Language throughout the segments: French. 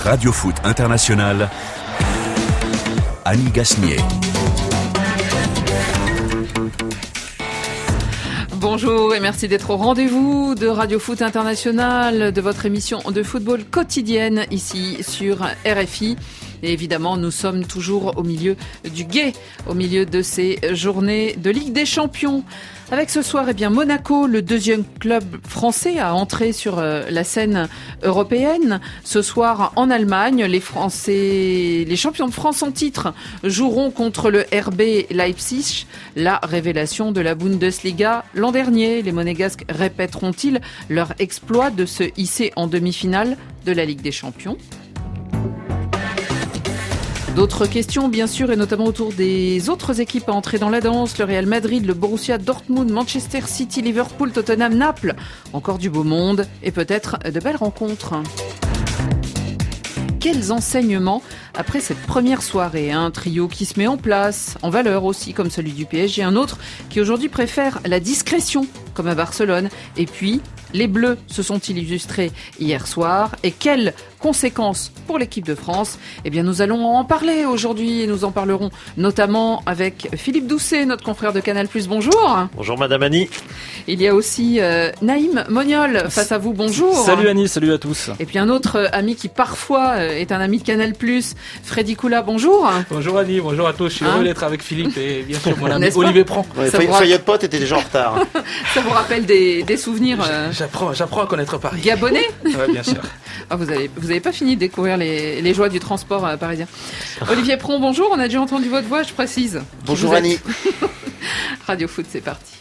Radio Foot International, Annie Gasnier. Bonjour et merci d'être au rendez-vous de Radio Foot International, de votre émission de football quotidienne ici sur RFI. Et évidemment, nous sommes toujours au milieu du gué, au milieu de ces journées de Ligue des Champions. Avec ce soir, Monaco, le deuxième club français à entrer sur la scène européenne. Ce soir, en Allemagne, les champions de France en titre joueront contre le RB Leipzig, la révélation de la Bundesliga l'an dernier. Les Monégasques répéteront-ils leur exploit de se hisser en demi-finale de la Ligue des Champions ? D'autres questions, bien sûr, et notamment autour des autres équipes à entrer dans la danse. Le Real Madrid, le Borussia Dortmund, Manchester City, Liverpool, Tottenham, Naples. Encore du beau monde et peut-être de belles rencontres. Quels enseignements après cette première soirée? Un trio qui se met en place, en valeur aussi, comme celui du PSG. Un autre qui aujourd'hui préfère la discrétion, comme à Barcelone. Et puis, les Bleus se sont-ils illustrés hier soir? Et quelles conséquences pour l'équipe de France? Nous allons en parler aujourd'hui et nous en parlerons notamment avec Philippe Doucet, notre confrère de Canal+. Bonjour. Bonjour Madame Annie. Il y a aussi Naïm Moniol face à vous. Bonjour. Salut Annie, salut à tous. Et puis un autre ami qui parfois est un ami de Canal+, Freddy Koula. Bonjour. Bonjour Annie, bonjour à tous. Je suis heureux d'être avec Philippe et bien sûr mon ami Olivier Prand. Fayette Pote était déjà en retard. Ça vous rappelle des souvenirs J'apprends à connaître Paris. Gabonais. Oui, bien sûr. Vous avez pas fini de découvrir les joies du transport parisien. Olivier Prand, bonjour. On a déjà entendu votre voix, je précise. Bonjour Annie. Radio Foot, c'est parti.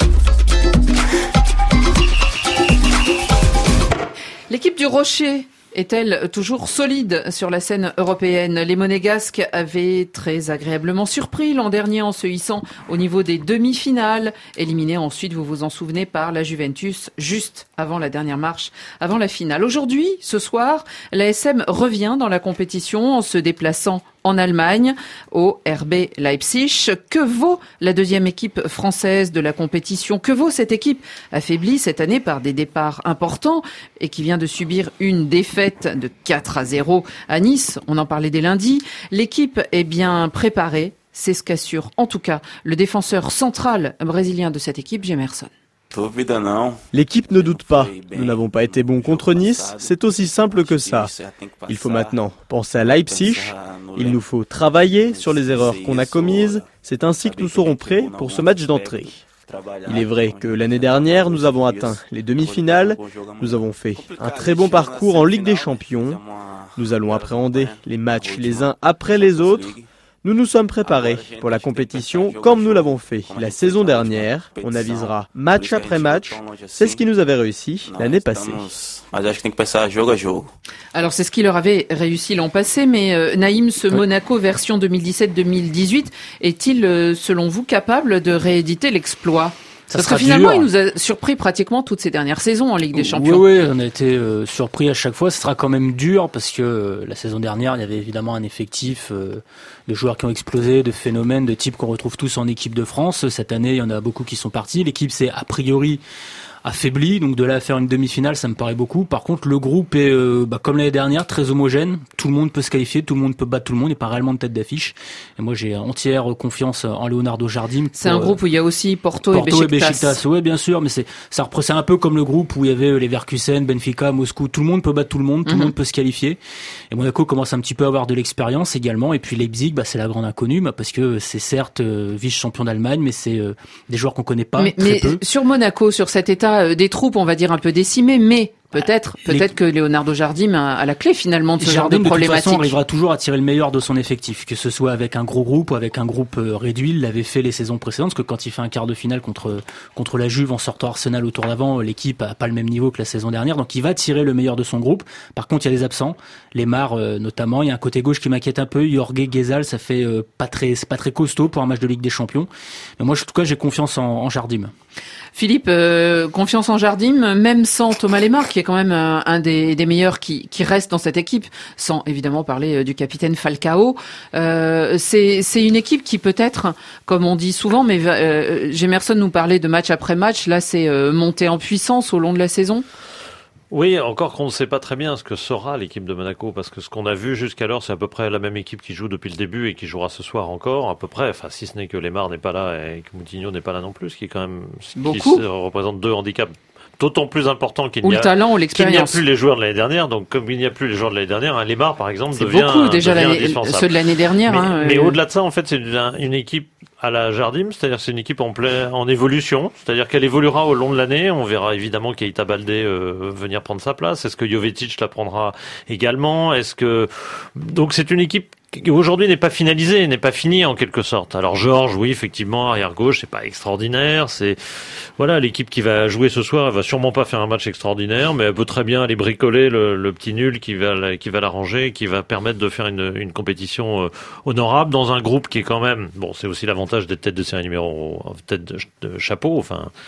L'équipe du Rocher est-elle toujours solide sur la scène européenne? Les Monégasques avaient très agréablement surpris l'an dernier en se hissant au niveau des demi-finales, éliminés ensuite, vous vous en souvenez, par la Juventus juste avant la dernière marche, avant la finale. Aujourd'hui, ce soir, l'ASM revient dans la compétition en se déplaçant en Allemagne, au RB Leipzig. Que vaut la deuxième équipe française de la compétition? Que vaut cette équipe affaiblie cette année par des départs importants et qui vient de subir une défaite de 4-0 à Nice? On en parlait dès lundi. L'équipe est bien préparée, c'est ce qu'assure en tout cas le défenseur central brésilien de cette équipe, Gemerson. L'équipe ne doute pas. Nous n'avons pas été bons contre Nice, c'est aussi simple que ça. Il faut maintenant penser à Leipzig. Il nous faut travailler sur les erreurs qu'on a commises. C'est ainsi que nous serons prêts pour ce match d'entrée. Il est vrai que l'année dernière, nous avons atteint les demi-finales. Nous avons fait un très bon parcours en Ligue des Champions. Nous allons appréhender les matchs les uns après les autres. Nous nous sommes préparés pour la compétition comme nous l'avons fait la saison dernière. On avisera match après match. C'est ce qui nous avait réussi l'année passée. Alors c'est ce qui leur avait réussi l'an passé, mais Naïm, ce Monaco version 2017-2018, est-il selon vous capable de rééditer l'exploit? Parce que finalement, il nous a surpris pratiquement toutes ces dernières saisons en Ligue des Champions. Oui, on a été surpris à chaque fois. Ce sera quand même dur parce que la saison dernière, il y avait évidemment un effectif de joueurs qui ont explosé, de phénomènes, de types qu'on retrouve tous en équipe de France. Cette année, il y en a beaucoup qui sont partis. L'équipe s'est a priori affaibli, donc de là à faire une demi-finale, ça me paraît beaucoup. Par contre, le groupe est, comme l'année dernière, très homogène. Tout le monde peut se qualifier, tout le monde peut battre tout le monde, il n'y a pas réellement de tête d'affiche. Et moi, j'ai entière confiance en Leonardo Jardim. C'est un groupe où il y a aussi Porto et Beşiktaş. Oui, bien sûr, mais c'est un peu comme le groupe où il y avait les Leverkusen, Benfica, Moscou. Tout le monde peut battre tout le monde, tout le monde peut se qualifier. Et Monaco commence un petit peu à avoir de l'expérience également. Et puis Leipzig, c'est la grande inconnue, parce que c'est certes vice-champion d'Allemagne, mais c'est des joueurs qu'on connaît pas. Mais sur Monaco, sur cet état des troupes, on va dire un peu décimées, mais peut-être que Leonardo Jardim a la clé finalement de ce genre de problématique. De toute façon, arrivera toujours à tirer le meilleur de son effectif, que ce soit avec un gros groupe ou avec un groupe réduit. Il l'avait fait les saisons précédentes, parce que quand il fait un quart de finale contre la Juve en sortant Arsenal au tour d'avant, l'équipe a pas le même niveau que la saison dernière, donc il va tirer le meilleur de son groupe. Par contre, il y a les absents, Lemar notamment. Il y a un côté gauche qui m'inquiète un peu. Jorge Guezal, ça fait c'est pas très costaud pour un match de Ligue des Champions. Mais moi, en tout cas, j'ai confiance en Jardim. Philippe, confiance en Jardim, même sans Thomas Lemar, qui est quand même un des meilleurs qui reste dans cette équipe, sans évidemment parler du capitaine Falcao. C'est une équipe qui peut-être, comme on dit souvent, mais Gemerson nous parlait de match après match, là c'est monté en puissance au long de la saison. Oui, encore qu'on ne sait pas très bien ce que sera l'équipe de Monaco, parce que ce qu'on a vu jusqu'alors, c'est à peu près la même équipe qui joue depuis le début et qui jouera ce soir encore, à peu près, enfin, si ce n'est que Lemar n'est pas là et que Moutinho n'est pas là non plus, ce qui est quand même, qui représente 2 handicaps d'autant plus importants qu'il n'y a, talent ou l'expérience. Qu'il n'y a plus les joueurs de l'année dernière. Donc, comme il n'y a plus les joueurs de l'année dernière, Lemar, par exemple, devient beaucoup, déjà indispensable. Ceux de l'année dernière. Mais au-delà de ça, en fait, c'est une équipe à la Jardim, c'est-à-dire c'est une équipe en évolution, c'est-à-dire qu'elle évoluera au long de l'année. On verra évidemment Keita Baldé venir prendre sa place. Est-ce que Jovetic la prendra également? Donc c'est une équipe qui aujourd'hui n'est pas finalisée, n'est pas finie en quelque sorte. Alors Georges, oui, effectivement, arrière gauche, c'est pas extraordinaire. C'est l'équipe qui va jouer ce soir, elle va sûrement pas faire un match extraordinaire, mais elle peut très bien aller bricoler le petit nul qui va l'arranger, qui va permettre de faire une compétition honorable dans un groupe qui est quand même c'est aussi l'avantage d'être tête de série tête de chapeau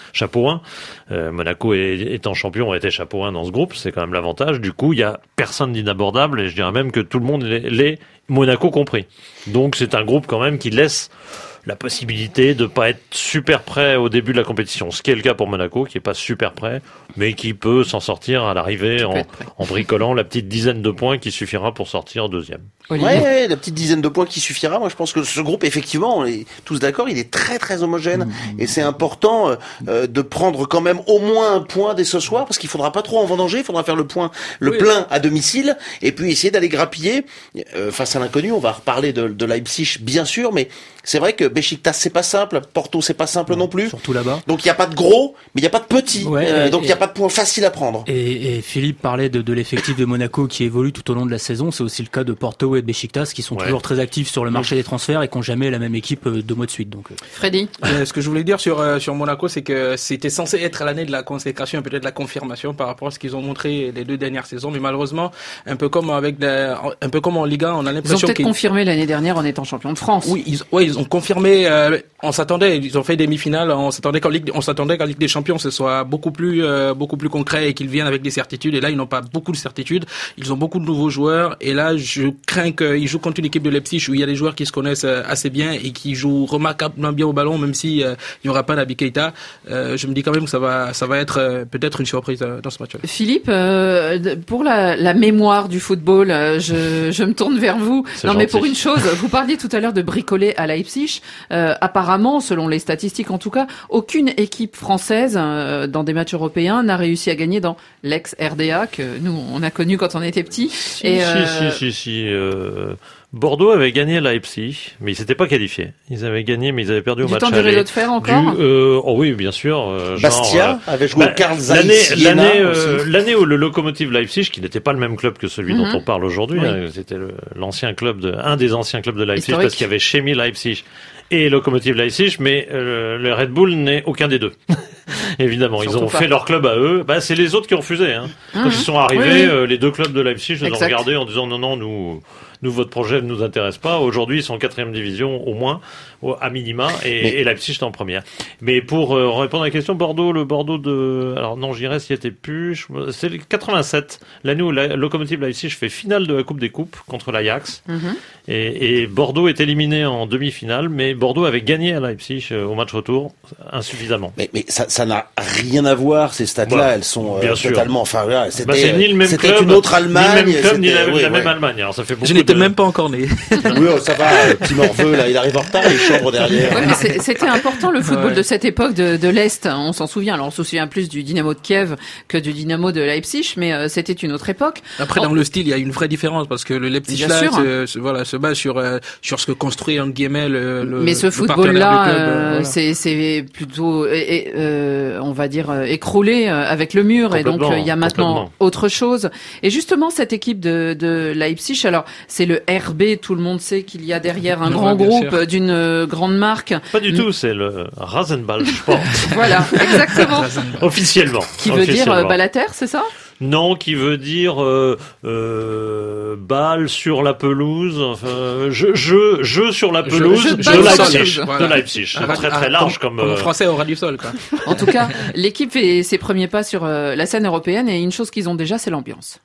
1. Monaco étant champion, était chapeau 1 dans ce groupe, c'est quand même l'avantage. Du coup, il y a personne d'inabordable et je dirais même que tout le monde l'est, Monaco compris. Donc c'est un groupe quand même qui laisse la possibilité de pas être super prêt au début de la compétition, ce qui est le cas pour Monaco, qui est pas super prêt, mais qui peut s'en sortir à l'arrivée en bricolant la petite dizaine de points qui suffira pour sortir deuxième. Ouais, la petite dizaine de points qui suffira. Moi, je pense que ce groupe, effectivement, on est tous d'accord, il est très très homogène et c'est important de prendre quand même au moins un point dès ce soir, parce qu'il faudra pas trop en vendanger, il faudra faire le plein à domicile et puis essayer d'aller grappiller face à l'inconnu. On va reparler de Leipzig, bien sûr, mais c'est vrai que Beşiktaş c'est pas simple, Porto c'est pas simple non plus. Surtout là-bas. Donc il y a pas de gros, mais il y a pas de petits. Donc il y a pas de points faciles à prendre. Et Philippe parlait de l'effectif de Monaco qui évolue tout au long de la saison. C'est aussi le cas de Porto et de Beşiktaş qui sont toujours très actifs sur le marché des transferts et qui n'ont jamais la même équipe 2 mois de suite. Donc Freddy. Ce que je voulais dire sur Monaco, c'est que c'était censé être l'année de la consécration et peut-être de la confirmation par rapport à ce qu'ils ont montré les 2 dernières saisons. Mais malheureusement, un peu comme en Liga, on a l'impression qu'ils ont peut-être confirmé l'année dernière en étant champion de France. Oui, ils ont confirmé. On s'attendait, ils ont fait demi-finales. On s'attendait qu'en Ligue des Champions, ce soit beaucoup plus concret et qu'ils viennent avec des certitudes. Et là, ils n'ont pas beaucoup de certitudes. Ils ont beaucoup de nouveaux joueurs. Et là, je crains qu'ils jouent contre une équipe de Leipzig où il y a des joueurs qui se connaissent assez bien et qui jouent remarquablement bien au ballon, même si il n'y aura pas Naby Keita. Je me dis quand même que ça va être peut-être une surprise dans ce match-là. Philippe, pour la mémoire du football, je me tourne vers vous. Mais pour une chose, vous parliez tout à l'heure de bricoler à Leipzig. Apparemment, selon les statistiques en tout cas, aucune équipe française dans des matchs européens n'a réussi à gagner dans l'ex-RDA que nous on a connu quand on était petits. Si. Bordeaux avait gagné à Leipzig, mais ils s'étaient pas qualifiés. Ils avaient gagné, mais ils avaient perdu au match aller. Du temps du rideau de fer encore. Oui, bien sûr. Bastia avait joué au Carl Zeiss l'année où le Lokomotiv Leipzig, qui n'était pas le même club que celui dont on parle aujourd'hui, c'était l'ancien club un des anciens clubs de Leipzig, parce qu'il y avait Chemie Leipzig et Lokomotiv Leipzig, mais le Red Bull n'est aucun des deux. Évidemment, ils ont fait leur club à eux. C'est les autres qui ont refusé. Quand ils sont arrivés, les 2 clubs de Leipzig les ont regardés en disant non, nous votre projet ne nous intéresse pas. Aujourd'hui, ils sont en 4e division au moins, à minima, et Leipzig est en première. Mais pour répondre à la question, le Bordeaux alors non, j'irais s'y était plus. C'est le 87, l'année où Lokomotiv Leipzig fait finale de la Coupe des Coupes contre l'Ajax, et Bordeaux est éliminé en demi-finale, mais Bordeaux avait gagné à Leipzig au match retour insuffisamment. Mais ça n'a rien à voir, ces stats-là, elles sont totalement. Enfin, c'était ni le même club, une autre Allemagne, ni le même club, ni la même Allemagne. Alors ça fait beaucoup. Je n'étais même pas encore né. Oui, ça va, petit morveux là, il arrive en retard, il chambre derrière. Ouais, mais c'était important le football de cette époque de l'Est. On s'en souvient. Alors on se souvient plus du Dynamo de Kiev que du Dynamo de Leipzig, mais c'était une autre époque. Après, dans le style, il y a une vraie différence parce que le Leipzig là, se base sur ce que construit entre guillemets mais ce football-là, c'est plutôt, on va dire, écroulé avec le mur, et donc il y a maintenant autre chose. Et justement, cette équipe de Leipzig, alors c'est le RB, tout le monde sait qu'il y a derrière un grand groupe d'une grande marque. Pas du tout, c'est le Rasenball Sport. Voilà, exactement. Officiellement. Qui veut dire Balater, c'est ça? Non, qui veut dire balle sur la pelouse, jeu sur la pelouse de Leipzig. Très très large comme français au ras du sol, quoi. En tout cas, l'équipe fait ses premiers pas sur la scène européenne, et une chose qu'ils ont déjà, c'est l'ambiance.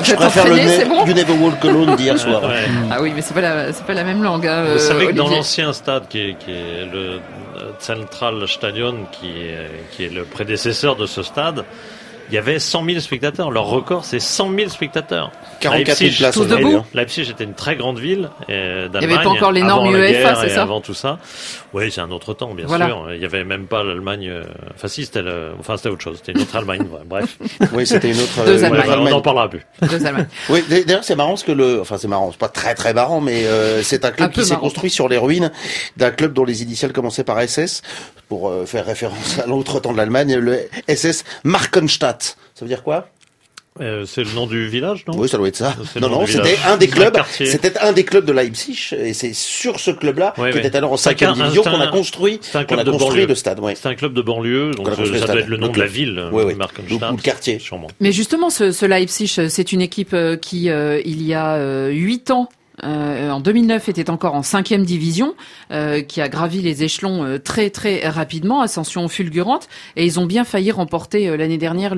Je préfère You Never Walk Alone d'hier soir. Ouais. Ah oui, mais c'est pas la même langue. Vous savez que dans Olivier. l'ancien stade qui est le Zentralstadion, qui est le prédécesseur de ce stade, il y avait 100 000 spectateurs. Leur record, c'est 100 000 spectateurs. 44 000 places tous aujourd'hui. debout. Leipzig était une très grande ville d'Allemagne. Il n'y avait pas encore les normes avant la UEFA, guerre c'est et ça? Avant tout ça. Oui, c'est un autre temps, bien Voilà. sûr. Il y avait même pas l'Allemagne. Enfin, si, c'était autre chose. C'était une autre Allemagne. Ouais, bref. Oui, c'était une autre, Deux une Allemagnes. autre On n'en Allemagne. parlera plus. Deux Allemands. Oui, d'ailleurs, c'est marrant parce que c'est marrant, c'est pas très très marrant, mais c'est un club Un peu qui s'est marrant. construit sur les ruines d'un club dont les initiales commençaient par SS, pour faire référence à l'autre temps de l'Allemagne, le SS Markenstadt. Ça veut dire quoi? C'est le nom du village, non? Oui, ça doit être ça. C'est le Non, nom non, du c'était village. un des C'est un clubs. quartier. C'était un des clubs de Leipzig, et c'est sur ce club-là, Ouais, qui ouais. était alors en C'est 5e un- division, c'est qu'on a un- construit, c'est un qu'on club a de construit banlieue. le stade. Ouais. C'est un club de banlieue, donc Qu'on a construit le ça doit stade. être le nom Donc, de la ville, oui, oui. Markenstadt. Ou le quartier. Sûrement. Mais justement, ce Leipzig, c'est une équipe qui, il y a 8 ans, en 2009, était encore en 5e division, qui a gravi les échelons très très rapidement, ascension fulgurante, et ils ont bien failli remporter l'année dernière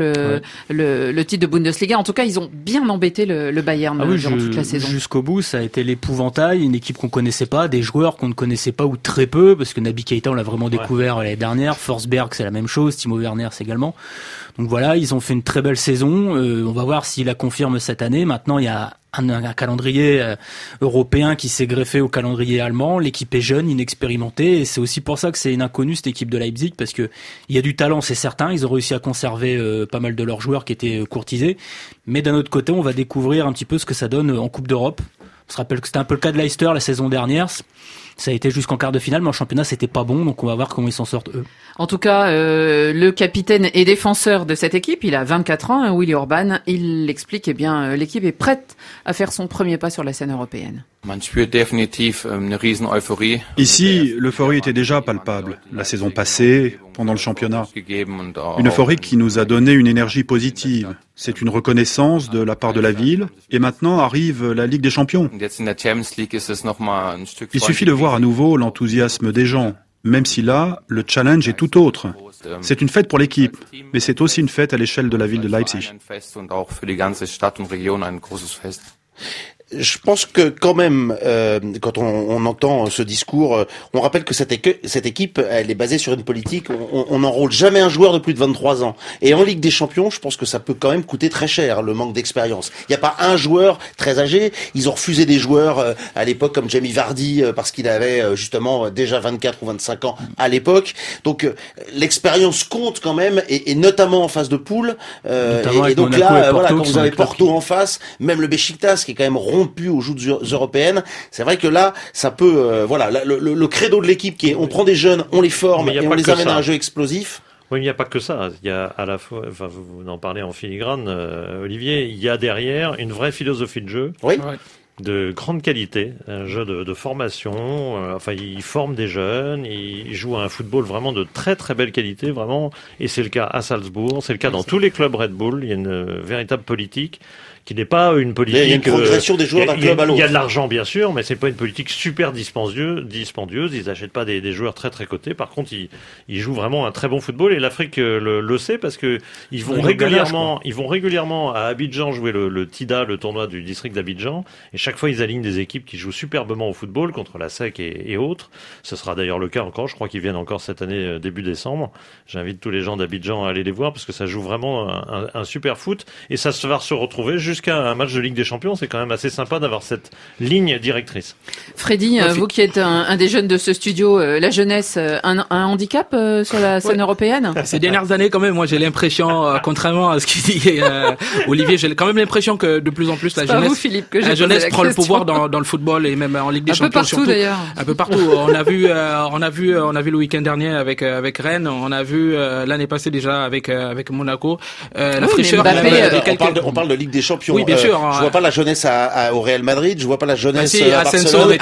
le titre de Bundesliga. En tout cas, ils ont bien embêté le Bayern durant toute la saison. Jusqu'au bout, ça a été l'épouvantail, une équipe qu'on connaissait pas, des joueurs qu'on ne connaissait pas ou très peu, parce que Naby Keita, on l'a vraiment découvert l'année dernière, Forsberg, c'est la même chose, Timo Werner, c'est également. Donc voilà, ils ont fait une très belle saison, on va voir s'ils la confirment cette année. Maintenant, il y a un calendrier européen qui s'est greffé au calendrier allemand. L'équipe est jeune, inexpérimentée, et c'est aussi pour ça que c'est une inconnue, cette équipe de Leipzig, parce que il y a du talent, c'est certain. Ils ont réussi à conserver pas mal de leurs joueurs qui étaient courtisés. Mais d'un autre côté, on va découvrir un petit peu ce que ça donne en Coupe d'Europe. On se rappelle que c'était un peu le cas de Leicester la saison dernière. Ça a été jusqu'en quart de finale, mais en championnat, c'était pas bon, donc on va voir comment ils s'en sortent, eux. En tout cas, le capitaine et défenseur de cette équipe, il a 24 ans, Willy Orban, il l'explique, l'équipe est prête à faire son premier pas sur la scène européenne. Ici, l'euphorie était déjà palpable. La saison passée, pendant le championnat. Une euphorie qui nous a donné une énergie positive. C'est une reconnaissance de la part de la ville. Et maintenant arrive la Ligue des Champions. Il suffit de voir à nouveau l'enthousiasme des gens. Même si là, le challenge est tout autre. C'est une fête pour l'équipe, mais c'est aussi une fête à l'échelle de la ville de Leipzig. Je pense que quand même, quand on entend ce discours, on rappelle que cette équipe, elle est basée sur une politique. On n'enrôle jamais un joueur de plus de 23 ans. Et en Ligue des Champions, je pense que ça peut quand même coûter très cher, le manque d'expérience. Il n'y a pas un joueur très âgé. Ils ont refusé des joueurs à l'époque comme Jamie Vardy parce qu'il avait justement déjà 24 ou 25 ans à l'époque. Donc l'expérience compte quand même, et notamment en phase de poule. Et donc Monaco là, et Porto, voilà, quand qui vous sont avez des clubs Porto en face, même le Beşiktaş qui est quand même rompu aux joutes européennes, c'est vrai que là, ça peut, le credo de l'équipe qui est, on prend des jeunes, on les forme et on les amène à un jeu explosif. Oui, mais il n'y a pas que ça. Il y a à la fois, enfin, vous en parlez en filigrane, Olivier, il y a derrière une vraie philosophie de jeu. Oui. Ouais. De grande qualité, un jeu de formation, enfin ils forment des jeunes, ils jouent à un football vraiment de très très belle qualité, vraiment, et c'est le cas à Salzbourg, c'est le cas dans tous les clubs Red Bull, il y a une véritable politique qui n'est pas une politique... Il y a une progression des joueurs d'un club à l'autre. Il y a de l'argent bien sûr, mais c'est pas une politique super dispendieuse, ils achètent pas des joueurs très très cotés, par contre ils jouent vraiment un très bon football, et l'Afrique le sait parce que ils vont régulièrement à Abidjan jouer le TIDA, le tournoi du district d'Abidjan, et chaque fois ils alignent des équipes qui jouent superbement au football contre la SEC et autres. Ce sera d'ailleurs le cas encore, je crois qu'ils viennent encore cette année début décembre. J'invite tous les gens d'Abidjan à aller les voir parce que ça joue vraiment un super foot, et ça va se retrouver jusqu'à un match de Ligue des Champions. C'est quand même assez sympa d'avoir cette ligne directrice. Freddy, vous qui êtes un des jeunes de ce studio, la jeunesse, un handicap sur la scène européenne? Ces dernières années, quand même, moi j'ai l'impression, contrairement à ce qu'il dit Olivier, j'ai quand même l'impression que de plus en plus la jeunesse, vous, Philippe, que la jeunesse prend le pouvoir dans le football et même en Ligue des Champions. Un peu partout d'ailleurs. Un peu partout. On a vu le week-end dernier avec Rennes. On a vu l'année passée déjà avec Monaco. La fraîcheur. On parle de Ligue des Champions. Oui, bien sûr. Je vois pas la jeunesse au Real Madrid. Je vois pas la jeunesse à Barcelone.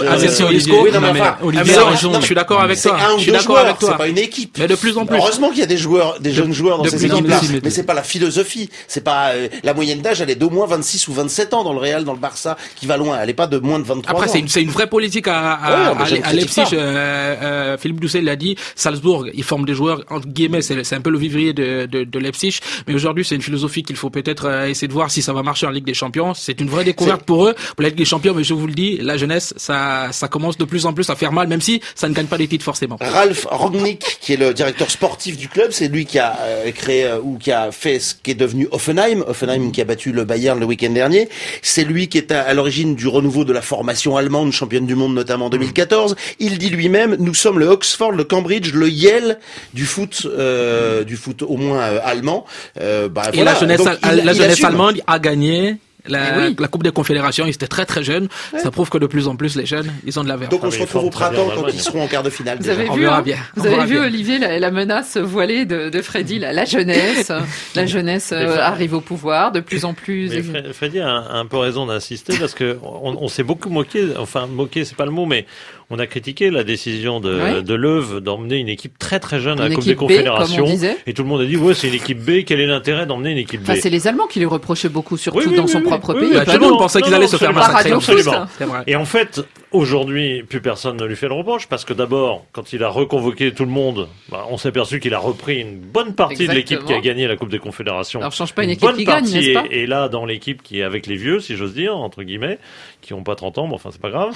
Olivier, je suis d'accord avec toi. Je suis d'accord avec toi. C'est pas une équipe. Mais de plus en plus. Heureusement qu'il y a des jeunes joueurs dans ces équipes-là. Mais c'est pas la philosophie. C'est pas la moyenne d'âge. Elle est d'au moins 26 ou 27 ans dans le Real, dans le Barça, qui va loin. Elle est pas de moins de 23 ans. Après, c'est une vraie politique à Leipzig. Philippe Doucet l'a dit. Salzbourg, ils forment des joueurs entre guillemets. C'est un peu le vivrier de Leipzig. Mais aujourd'hui, c'est une philosophie qu'il faut peut-être essayer de voir si ça va marcher en Ligue des Champions. C'est une vraie découverte pour eux, pour la Ligue des Champions, mais je vous le dis, la jeunesse, ça commence de plus en plus à faire mal, même si ça ne gagne pas des titres forcément. Ralf Rangnick, qui est le directeur sportif du club, c'est lui qui a créé ou qui a fait ce qui est devenu Hoffenheim qui a battu le Bayern le week-end dernier. C'est lui qui est à l'origine du renouveau de la formation allemande, championne du monde notamment en 2014. Il dit lui-même, nous sommes le Oxford, le Cambridge, le Yale du foot au moins allemand. Et voilà. La jeunesse allemande a gagné la Coupe des Confédérations. Ils étaient très très jeunes. Ouais. Ça prouve que de plus en plus les jeunes, ils ont de la verve. Donc on se retrouve au printemps quand ils seront en quart de finale. Vous avez vu, vous avez vu Olivier, la menace voilée de Freddy, la jeunesse. La jeunesse arrive au pouvoir de plus en plus. Mais Freddy a un peu raison d'insister parce que on s'est beaucoup moqué. Enfin, moqué, c'est pas le mot, mais on a critiqué la décision de Löw d'emmener une équipe très très jeune à la Coupe des Confédérations. Et tout le monde a dit, c'est une équipe B, quel est l'intérêt d'emmener une équipe B? C'est les Allemands qui lui reprochaient beaucoup, surtout dans son propre pays. Tout le monde pensait qu'ils allaient se faire massacrer. Absolument. Et en fait, aujourd'hui, plus personne ne lui fait le reproche parce que d'abord, quand il a reconvoqué tout le monde, on s'est aperçu qu'il a repris une bonne partie de l'équipe qui a gagné la Coupe des Confédérations. Alors, change pas une équipe qui gagne, n'est-ce pas? Et là, dans l'équipe qui est avec les vieux, si j'ose dire, entre guillemets, qui ont pas 30 ans, mais enfin, c'est pas grave.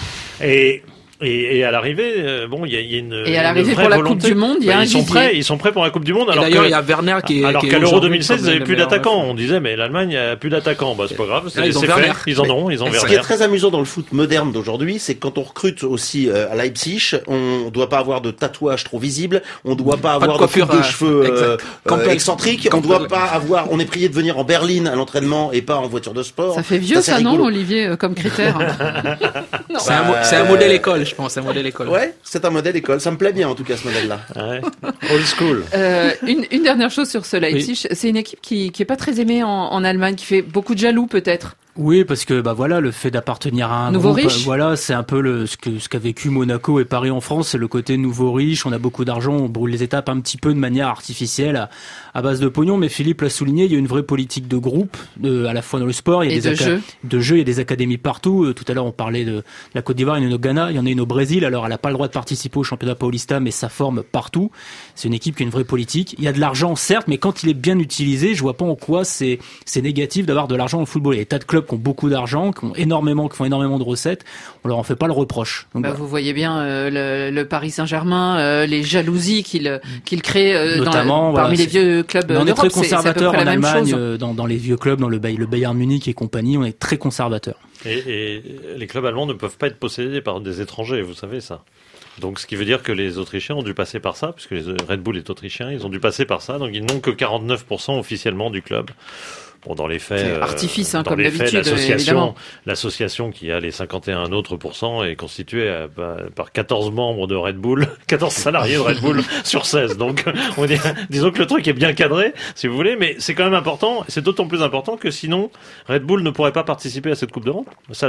Et à l'arrivée, il y a une et à l'arrivée pour la Coupe du Monde, il y a un ils sont prêts pour la Coupe du Monde. Alors d'ailleurs, il y a Werner alors qu'à l'Euro 2016, ils n'avaient plus d'attaquants. On disait, mais l'Allemagne a plus d'attaquants. C'est pas grave, c'est fait. Ils en ont Werner. Ce qui est très amusant dans le foot moderne d'aujourd'hui, c'est que quand on recrute aussi à Leipzig, on doit pas avoir de tatouage trop visible, on doit pas avoir de coupe de cheveux excentrique, on est prié de venir en berline à l'entraînement et pas en voiture de sport. Ça fait vieux ça, non, Olivier, comme critère? C'est un modèle école. Je pense, un modèle école. Ouais, c'est un modèle école. Ça me plaît bien, en tout cas, ce modèle-là. Ouais. Old school. Une dernière chose sur ce Leipzig. Oui. C'est une équipe qui est pas très aimée en Allemagne, qui fait beaucoup de jaloux, peut-être. Oui, parce que le fait d'appartenir à un nouveau groupe, riche. C'est un peu ce qu'a vécu Monaco et Paris en France, c'est le côté nouveau riche. On a beaucoup d'argent, on brûle les étapes un petit peu de manière artificielle à base de pognon. Mais Philippe l'a souligné, il y a une vraie politique de groupe, à la fois dans le sport, il y a de jeux, il y a des académies partout. Tout à l'heure, on parlait de la Côte d'Ivoire, il y en a une au Ghana, il y en a une au Brésil. Alors, elle n'a pas le droit de participer au championnat Paulista, mais ça forme partout. C'est une équipe qui a une vraie politique. Il y a de l'argent, certes, mais quand il est bien utilisé, je vois pas en quoi c'est négatif d'avoir de l'argent au football. Il y a des tas de clubs qui ont beaucoup d'argent, qui font énormément de recettes, on leur en fait pas le reproche. Donc, vous voyez bien le Paris Saint-Germain, les jalousies qu'il crée notamment parmi les vieux clubs d'Europe. On est très conservateur en Allemagne, dans les vieux clubs, dans le Bayern Munich et compagnie, on est très conservateur. Et les clubs allemands ne peuvent pas être possédés par des étrangers, vous savez ça. Donc, ce qui veut dire que les Autrichiens ont dû passer par ça, puisque Red Bull est autrichien, ils ont dû passer par ça, donc ils n'ont que 49% officiellement du club. Bon, dans les faits, comme d'habitude, l'association qui a les 51 autres % est constituée par 14 membres de Red Bull, 14 salariés de Red Bull sur 16. Donc, disons que le truc est bien cadré, si vous voulez, mais c'est quand même important, c'est d'autant plus important que sinon, Red Bull ne pourrait pas participer à cette Coupe d'Europe.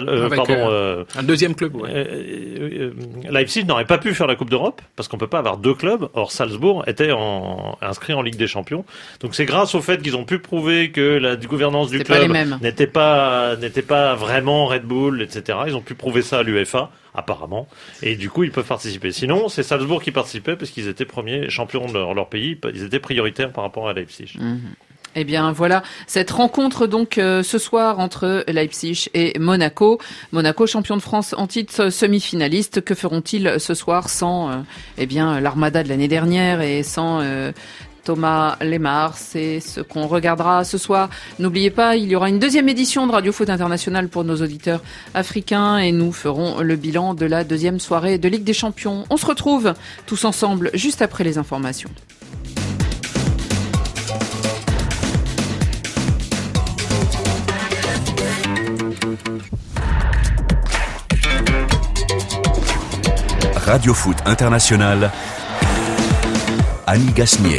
Un deuxième club, Leipzig n'aurait pas pu faire la Coupe d'Europe, parce qu'on peut pas avoir deux clubs. Or, Salzbourg était inscrit en Ligue des Champions. Donc, c'est grâce au fait qu'ils ont pu prouver que la gouvernance du club n'était pas vraiment Red Bull, etc. Ils ont pu prouver ça à l'UEFA, apparemment, et du coup ils peuvent participer. Sinon, c'est Salzbourg qui participait parce qu'ils étaient premiers champions de leur pays, ils étaient prioritaires par rapport à Leipzig. Mmh. Eh bien voilà, cette rencontre donc ce soir entre Leipzig et Monaco. Monaco, champion de France en titre, semi-finaliste. Que feront-ils ce soir sans l'armada de l'année dernière et sans Thomas Lemar? C'est ce qu'on regardera ce soir. N'oubliez pas, il y aura une deuxième édition de Radio Foot International pour nos auditeurs africains et nous ferons le bilan de la deuxième soirée de Ligue des Champions. On se retrouve tous ensemble juste après les informations. Radio Foot International, Annie Gasnier.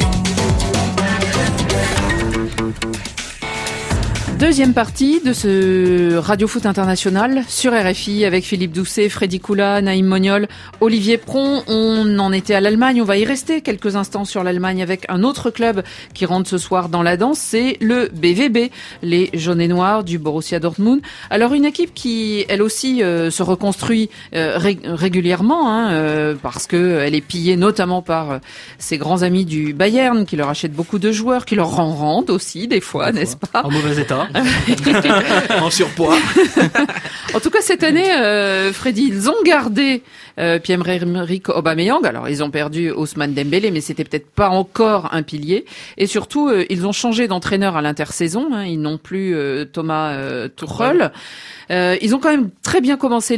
Deuxième partie de ce Radio Foot International sur RFI avec Philippe Doucet, Freddy Koula, Naïm Moniol, Olivier Pron. On en était à l'Allemagne, on va y rester quelques instants sur l'Allemagne avec un autre club qui rentre ce soir dans la danse, c'est le BVB, les jaunes et noirs du Borussia Dortmund. Alors une équipe qui elle aussi se reconstruit régulièrement parce que elle est pillée notamment par ses grands amis du Bayern qui leur achètent beaucoup de joueurs, qui leur en rendent aussi des fois, n'est-ce pas? En mauvais état. en surpoids. En tout cas, cette année, Freddy, ils ont gardé Pierre-Emerick Aubameyang. Alors, ils ont perdu Ousmane Dembélé, mais c'était peut-être pas encore un pilier. Et surtout, ils ont changé d'entraîneur à l'intersaison. Ils n'ont plus Thomas Tuchel. Ils ont quand même très bien commencé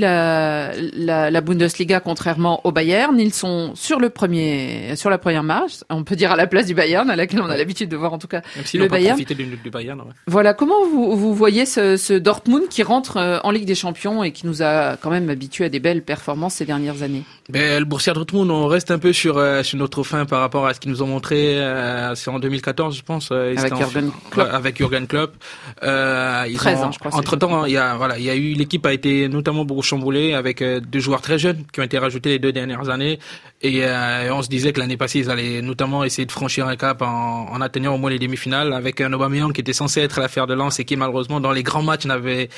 la Bundesliga, contrairement au Bayern. Ils sont sur la première marche. On peut dire à la place du Bayern, à laquelle on a l'habitude de voir en tout cas même s'ils le n'ont pas Bayern. profité du Bayern. Ouais. Voilà, comment vous voyez ce Dortmund qui rentre en Ligue des Champions et qui nous a quand même habitués à des belles performances ces dernières années? Le Borussia Dortmund, on reste un peu sur notre fin par rapport à ce qu'ils nous ont montré. C'est en 2014, je pense. Avec Jürgen Klopp. 13 ans, je crois. Entre-temps, il y a eu, l'équipe a été notamment beaucoup chamboulée avec 2 joueurs très jeunes qui ont été rajoutés les 2 dernières années. Et on se disait que l'année passée, ils allaient notamment essayer de franchir un cap en atteignant au moins les demi-finales, avec un Aubameyang qui était censé être la fer de lance et qui malheureusement dans les grands matchs n'avait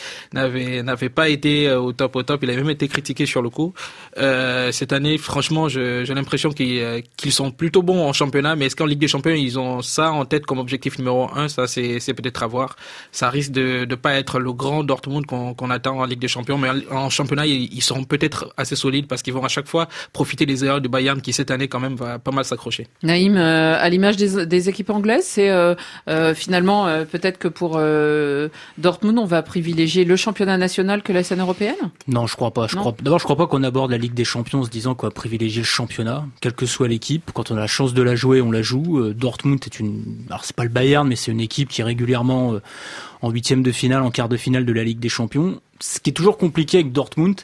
pas été au top. Il avait même été critiqué sur le coup. Cette année, franchement, j'ai l'impression qu'ils sont plutôt bons en championnat, mais est-ce qu'en Ligue des Champions ils ont ça en tête comme objectif numéro 1? Ça, c'est peut-être à voir. Ça risque de pas être le grand Dortmund qu'on attend en Ligue des Champions, mais en championnat ils seront peut-être assez solides parce qu'ils vont à chaque fois profiter des erreurs du Bayern qui cette année quand même va pas mal s'accrocher. Naïm, à l'image des équipes anglaises, c'est finalement peut-être que pour Dortmund on va privilégier le championnat national que la scène européenne? Non, je crois pas. D'abord, je crois pas qu'on aborde la Ligue des Champions en se disant qu'on va privilégier le championnat, quelle que soit l'équipe. Quand on a la chance de la jouer, on la joue. Dortmund alors c'est pas le Bayern, mais c'est une équipe qui est régulièrement en 8e de finale, en quart de finale de la Ligue des Champions. Ce qui est toujours compliqué avec Dortmund,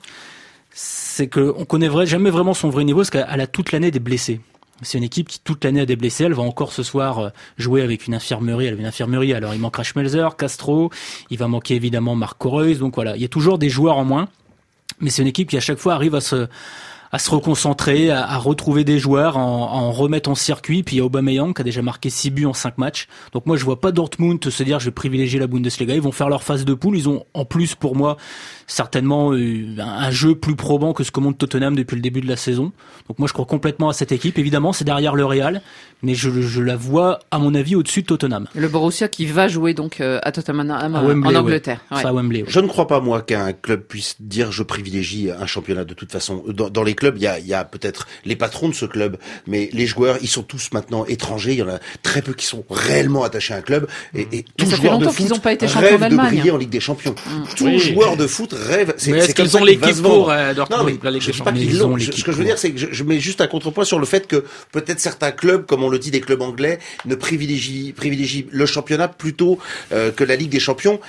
c'est qu'on connaît jamais vraiment son vrai niveau, parce qu'elle a toute l'année des blessés. C'est une équipe qui toute l'année a des blessés. Elle va encore ce soir jouer avec une infirmerie. Alors il manquera Schmelzer, Castro, il va manquer évidemment Marco Reus. Donc voilà, il y a toujours des joueurs en moins. Mais c'est une équipe qui à chaque fois arrive à se reconcentrer, à retrouver des joueurs, en remettre en circuit. Puis il y a Aubameyang qui a déjà marqué 6 buts en 5 matchs. Donc moi je vois pas Dortmund se dire je vais privilégier la Bundesliga. Ils vont faire leur phase de poule. Ils ont en plus pour moi certainement un jeu plus probant que ce que montre Tottenham depuis le début de la saison. Donc moi je crois complètement à cette équipe. Évidemment c'est derrière le Real, mais je la vois à mon avis au-dessus de Tottenham. Le Borussia qui va jouer donc à Tottenham en Angleterre. Ouais. Ouais. À Wembley, ouais. Je ne crois pas moi qu'un club puisse dire je privilégie un championnat de toute façon. Dans les clubs il y a peut-être les patrons de ce club, mais les joueurs ils sont tous maintenant étrangers. Il y en a très peu qui sont réellement attachés à un club et tout joueur de foot rêve de briller en Ligue des Champions. Tout joueur de foot rêve. Mais est-ce qu'ils ont l'équipe pour Dortmund? Non, mais je ne dis pas qu'ils l'ont. Ce que je veux dire, c'est que je mets juste un contrepoint sur le fait que peut-être certains clubs, comme on le dit, des clubs anglais, ne privilégient le championnat plutôt que la Ligue des Champions.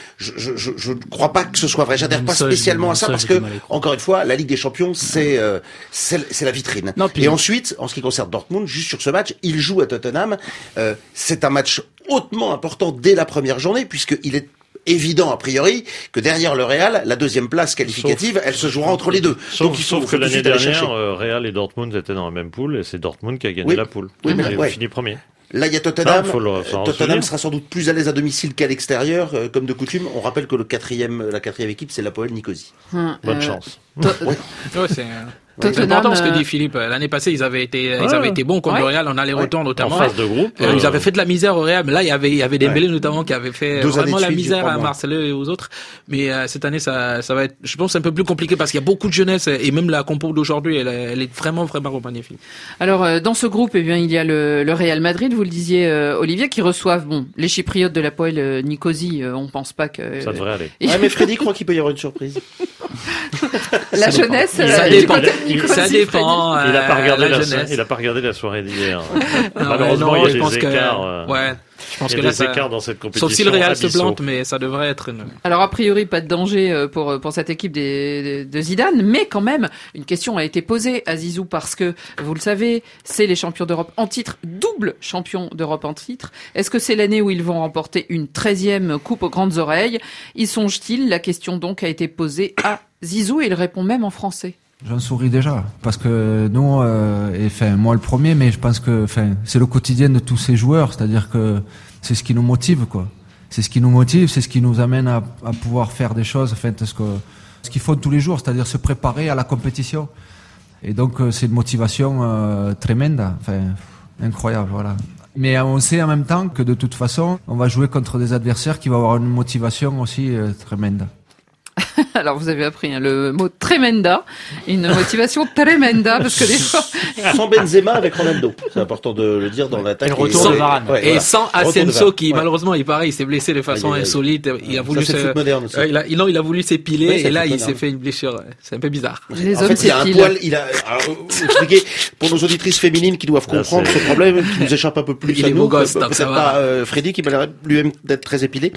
Je ne crois pas que ce soit vrai. J'adhère pas spécialement à ça parce que, encore une fois, la Ligue des Champions, c'est la vitrine. Et ensuite, en ce qui concerne Dortmund, juste sur ce match, il joue à Tottenham. C'est un match hautement important dès la première journée puisqu'il est évident a priori que derrière le Real, la deuxième place qualificative, elle se jouera entre les deux. Sauf que l'année dernière, Real et Dortmund étaient dans la même poule et c'est Dortmund qui a gagné la poule. Oui, mais il fini premier. Là, il y a Tottenham. Tottenham sera sans doute plus à l'aise à domicile qu'à l'extérieur, comme de coutume. On rappelle que la quatrième équipe, c'est l'Apoel Nicosie. Bonne chance. C'est important ce que dit Philippe. L'année passée, ils avaient été bons contre le Real en aller-retour notamment. En phase de groupe. Ils avaient fait de la misère au Real, mais là, il y avait Dembélé notamment qui avait fait vraiment la misère à Marcelo et aux autres. Mais cette année, ça va être, je pense, un peu plus compliqué parce qu'il y a beaucoup de jeunesse et même la compo d'aujourd'hui, elle est vraiment remaniée. Alors, dans ce groupe, il y a le Real Madrid, vous le disiez, Olivier, qui reçoivent, les Chypriotes de l'Apoel Nicosie. On pense pas que ça devrait aller. Mais Freddy croit qu'il peut y avoir une surprise. La jeunesse, ça dépend. Il a pas regardé la soirée d'hier. Malheureusement, il y a des écarts. Je pense que là, écarts dans cette compétition. Sauf si le Real se plante, mais ça devrait être une... Alors, a priori, pas de danger pour cette équipe de Zidane, mais quand même, une question a été posée à Zizou parce que, vous le savez, c'est les champions d'Europe en titre, double champion d'Europe en titre. Est-ce que c'est l'année où ils vont remporter une 13e coupe aux grandes oreilles? Y songe-t-il? La question donc a été posée à Zizou et il répond même en français. J'en souris déjà, parce que nous, moi le premier, mais je pense que, c'est le quotidien de tous ces joueurs, c'est-à-dire que c'est ce qui nous motive, quoi. C'est ce qui nous motive, c'est ce qui nous amène à pouvoir faire des choses, ce qu'ils font tous les jours, c'est-à-dire se préparer à la compétition. Et donc, c'est une motivation tremenda, incroyable, voilà. Mais on sait en même temps que de toute façon, on va jouer contre des adversaires qui vont avoir une motivation aussi tremenda. Alors vous avez appris le mot tremenda, une motivation tremenda, parce que des fois... Sans Benzema avec Ronaldo, c'est important de le dire dans l'attaque. Et le retour de Varane. Sans Asensio qui malheureusement il s'est blessé de façon insolite. Il a voulu il a voulu s'épiler et là il s'est fait une blessure. C'est un peu bizarre. Les hommes il a un poil. Expliquez pour nos auditrices féminines qui doivent comprendre ce problème qui nous échappe un peu plus. Il est beau gosse, peut-être pas Freddy qui m'a l'air lui-même d'être très épilé.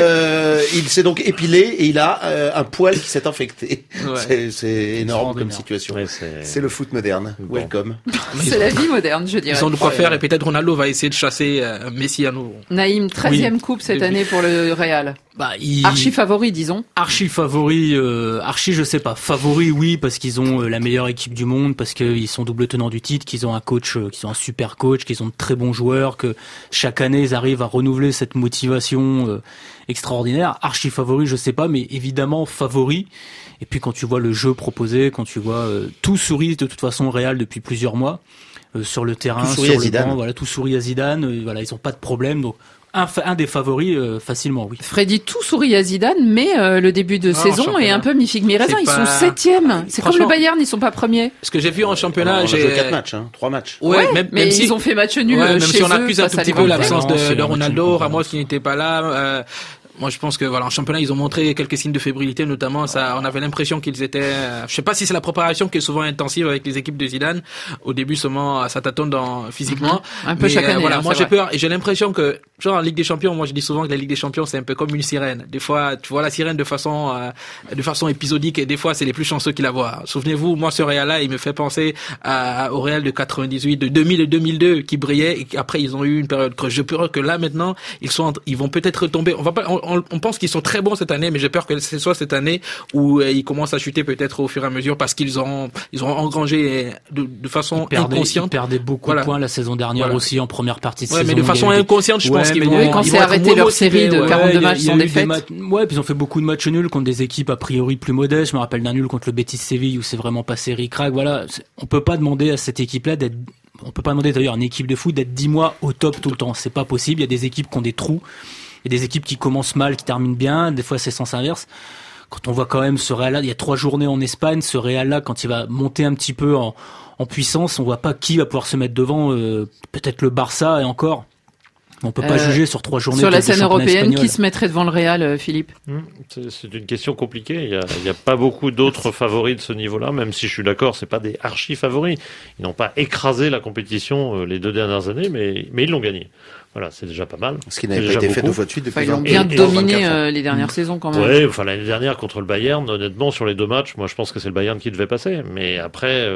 Il s'est donc épilé et il a un poil qui s'est infecté. Ouais. C'est énorme comme situation. Ouais, c'est le foot moderne. Bon. Welcome. C'est la vie moderne, je dirais. Ils ont de quoi faire et peut-être Ronaldo va essayer de chasser Messi à nouveau. Naïm, 13e coupe cette année pour le Real. Archi favori, disons. Archi favori, je sais pas. Favori, oui, parce qu'ils ont la meilleure équipe du monde, parce qu'ils sont double tenants du titre, qu'ils ont un coach, qu'ils ont un super coach, qu'ils ont de très bons joueurs, que chaque année ils arrivent à renouveler cette motivation extraordinaire. Archi favori, je sais pas, mais évidemment favori. Et puis quand tu vois le jeu proposé, quand tu vois tout sourit de toute façon au Real depuis plusieurs mois sur le terrain, sur le banc, voilà, tout sourit à Zidane. Voilà, ils ont pas de problème, donc. Un des favoris facilement, oui. Freddy, tout sourit à Zidane, mais le début de saison est un peu mi-figue mi-raisin. Ils sont 7e. C'est comme le Bayern, ils sont pas premiers. Ce que j'ai vu en championnat, j'ai joué 4 matchs, 3 matchs. Ouais, même si ils ont fait match nul. Même chez si on accuse un tout petit peu l'absence de Ronaldo, Ramos qui n'était pas là. Moi, je pense que en championnat, ils ont montré quelques signes de fébrilité, notamment on avait l'impression qu'ils étaient. Je sais pas si c'est la préparation qui est souvent intensive avec les équipes de Zidane. Au début, seulement ça tâtonne physiquement. Un peu chaque année. Voilà, moi j'ai peur et j'ai l'impression que en Ligue des Champions, moi je dis souvent que la Ligue des Champions c'est un peu comme une sirène. Des fois, tu vois la sirène de façon épisodique et des fois c'est les plus chanceux qui la voient. Souvenez-vous, moi ce Real-là, il me fait penser au Real de 98, de 2000 et 2002 qui brillait et après ils ont eu une période creuse. J'ai peur que là maintenant ils vont peut-être retomber. On pense qu'ils sont très bons cette année, mais j'ai peur que ce soit cette année où ils commencent à chuter peut-être au fur et à mesure parce qu'ils ont engrangé de façon inconsciente. Ils perdaient beaucoup de points la saison dernière aussi en première partie de saison. Mais de façon inconsciente, je pense qu'ils vont. Quand c'est arrêté leur série de 42 matchs sans défaite. Puis ils ont fait beaucoup de matchs nuls contre des équipes a priori plus modestes. Je me rappelle d'un nul contre le Betis Séville où c'est vraiment passé ric-rac. Voilà, on peut pas demander à cette équipe-là on peut pas demander d'ailleurs à une équipe de foot d'être 10 mois au top tout le temps. C'est pas possible. Il y a des équipes qui ont des trous. Il y a des équipes qui commencent mal, qui terminent bien. Des fois, c'est sens inverse. Quand on voit quand même ce Real-là, il y a 3 journées en Espagne, ce Real-là, quand il va monter un petit peu en puissance, on voit pas qui va pouvoir se mettre devant. Peut-être le Barça et encore. On peut pas juger sur 3 journées. Sur la scène européenne, qui se mettrait devant le Real, Philippe? C'est une question compliquée. Il y a pas beaucoup d'autres favoris de ce niveau-là, même si je suis d'accord, c'est pas des archi favoris. Ils n'ont pas écrasé la compétition les 2 dernières années, mais ils l'ont gagné. Voilà, c'est déjà pas mal. Ce qui n'avait pas été fait 2 fois de suite depuis. Ils ont bien dominé les dernières saisons quand même. Ouais, l'année dernière contre le Bayern, honnêtement, sur les 2 matchs, moi je pense que c'est le Bayern qui devait passer. Mais après,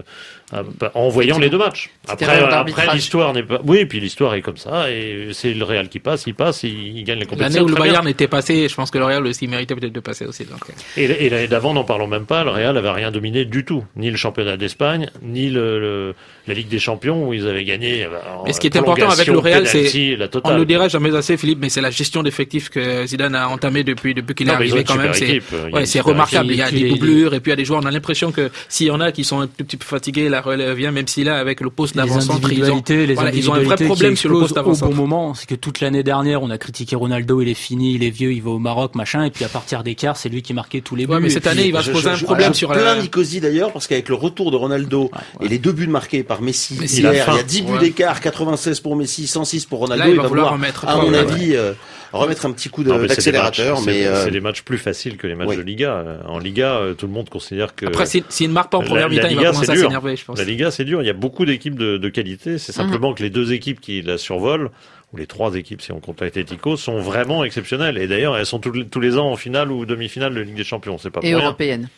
en voyant les 2 matchs. Après l'histoire n'est pas. Oui, puis l'histoire est comme ça et c'est le Real qui passe, il gagne les compétitions. L'année où le Bayern était passé, je pense que le Real aussi méritait peut-être de passer aussi. Donc. Et l'année d'avant, n'en parlons même pas, le Real avait rien dominé du tout, ni le championnat d'Espagne, ni la Ligue des Champions où ils avaient gagné. Mais ce qui est important avec le Real, c'est on le dira jamais assez, Philippe, mais c'est la gestion d'effectifs que Zidane a entamé depuis qu'il est arrivé quand même. C'est remarquable. Il y a des doublures et puis il y a des joueurs. On a l'impression que s'il y en a qui sont un tout petit peu fatigués, la relève vient, même si là avec le poste d'avant-centre, ils ont un vrai problème sur le poste d'avant-centre. Au bon moment, c'est que toute l'année dernière, on a critiqué Ronaldo, il est fini, il est vieux, il va au Maroc, machin, et puis à partir des quarts, c'est lui qui marquait tous les buts. Mais cette année, il va se poser un problème sur plein Nicosie d'ailleurs, parce qu'avec le retour de Ronaldo et les 2 buts marqués par Messi hier, il y a 10 buts d'écart, 96 pour Messi, 106 pour Ronaldo. Il va vouloir remettre, à mon avis, remettre un petit coup d'accélérateur. C'est des matchs plus faciles que les matchs de Liga. En Liga, tout le monde considère que. Après, s'il ne marque pas en première mi-temps, il va commencer à s'énerver, je pense. La Liga, c'est dur. Il y a beaucoup d'équipes de qualité. C'est simplement que les 2 équipes qui la survolent, ou les 3 équipes si on compte Atlético, sont vraiment exceptionnelles. Et d'ailleurs, elles sont tous les ans en finale ou demi-finale de Ligue des Champions. C'est pas pour rien. Et européenne.